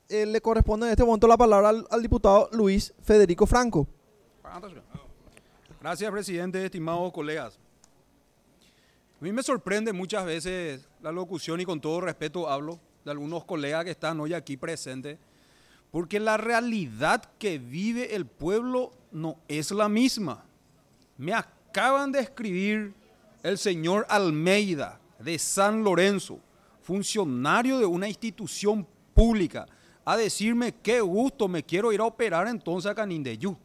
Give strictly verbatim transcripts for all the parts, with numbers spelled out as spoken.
eh, le corresponde en este momento la palabra al, al diputado Luis Federico Franco. Gracias, presidente, estimados colegas. A mí me sorprende muchas veces la locución, y con todo respeto hablo de algunos colegas que están hoy aquí presentes, porque la realidad que vive el pueblo no es la misma. Me acaban de escribir el señor Almeida de San Lorenzo, funcionario de una institución pública, a decirme qué gusto, me quiero ir a operar entonces a Canindeyú.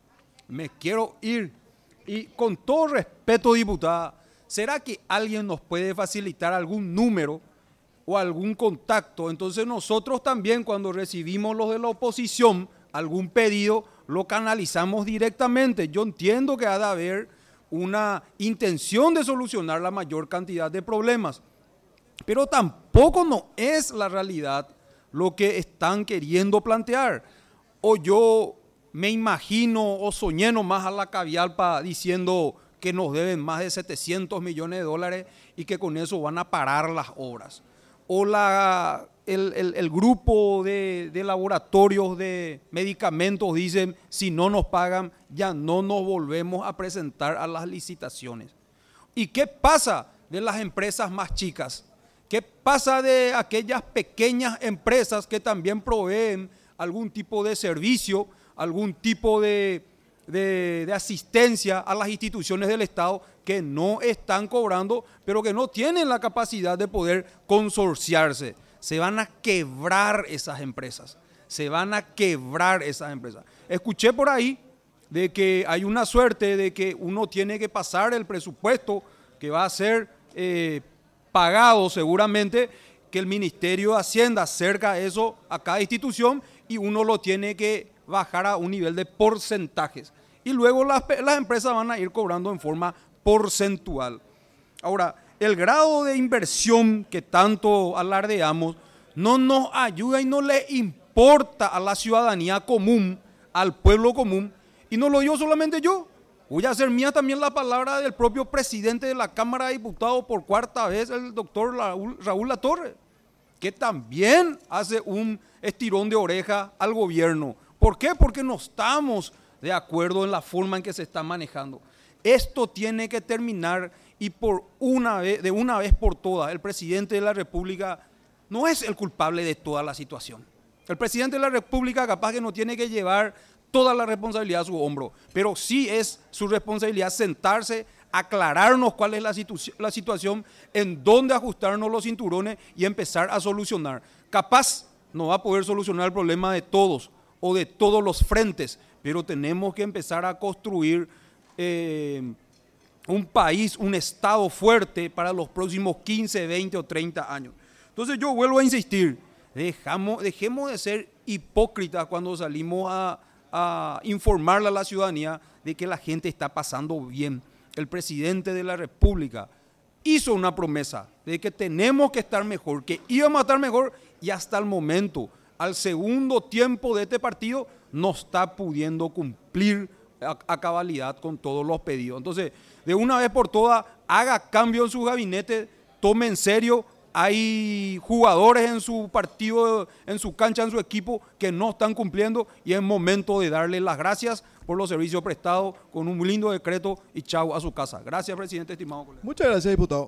Me quiero ir. Y con todo respeto, diputada, ¿será que alguien nos puede facilitar algún número o algún contacto? Entonces nosotros también, cuando recibimos los de la oposición algún pedido, lo canalizamos directamente. Yo entiendo que ha de haber una intención de solucionar la mayor cantidad de problemas, pero tampoco no es la realidad lo que están queriendo plantear. O yo me imagino o soñé nomás a la Cavialpa diciendo que nos deben más de setecientos millones de dólares y que con eso van a parar las obras. O la, el, el, el grupo de, de laboratorios de medicamentos dicen, si no nos pagan, ya no nos volvemos a presentar a las licitaciones. ¿Y qué pasa de las empresas más chicas? ¿Qué pasa de aquellas pequeñas empresas que también proveen algún tipo de servicio, algún tipo de, de, de asistencia a las instituciones del Estado que no están cobrando, pero que no tienen la capacidad de poder consorciarse? Se van a quebrar esas empresas, se van a quebrar esas empresas. Escuché por ahí de que hay una suerte de que uno tiene que pasar el presupuesto que va a ser eh, pagado seguramente, que el Ministerio de Hacienda acerca eso a cada institución y uno lo tiene que bajar a un nivel de porcentajes. Y luego las, las empresas van a ir cobrando en forma porcentual. Ahora, el grado de inversión que tanto alardeamos no nos ayuda y no le importa a la ciudadanía común, al pueblo común, y no lo digo solamente yo. Voy a hacer mía también la palabra del propio presidente de la Cámara de Diputados por cuarta vez, el doctor Raúl, Raúl Latorre, que también hace un estirón de oreja al gobierno. ¿Por qué? Porque no estamos de acuerdo en la forma en que se está manejando. Esto tiene que terminar y por una vez, de una vez por todas, el presidente de la República no es el culpable de toda la situación. El presidente de la República capaz que no tiene que llevar toda la responsabilidad a su hombro, pero sí es su responsabilidad sentarse, aclararnos cuál es la, situ la situación, en dónde ajustarnos los cinturones y empezar a solucionar. Capaz no va a poder solucionar el problema de todos o de todos los frentes, pero tenemos que empezar a construir eh, un país, un Estado fuerte para los próximos quince, veinte o treinta años. Entonces yo vuelvo a insistir, dejamos, dejemos de ser hipócritas cuando salimos a, a informarle a la ciudadanía de que la gente está pasando bien. El presidente de la República hizo una promesa de que tenemos que estar mejor, que íbamos a estar mejor, y hasta el momento, al segundo tiempo de este partido, no está pudiendo cumplir a, a cabalidad con todos los pedidos. Entonces, de una vez por todas, haga cambio en su gabinete, tome en serio. Hay jugadores en su partido, en su cancha, en su equipo, que no están cumpliendo, y es momento de darle las gracias por los servicios prestados con un lindo decreto y chau a su casa. Gracias, presidente, estimado colega. Muchas gracias, diputado.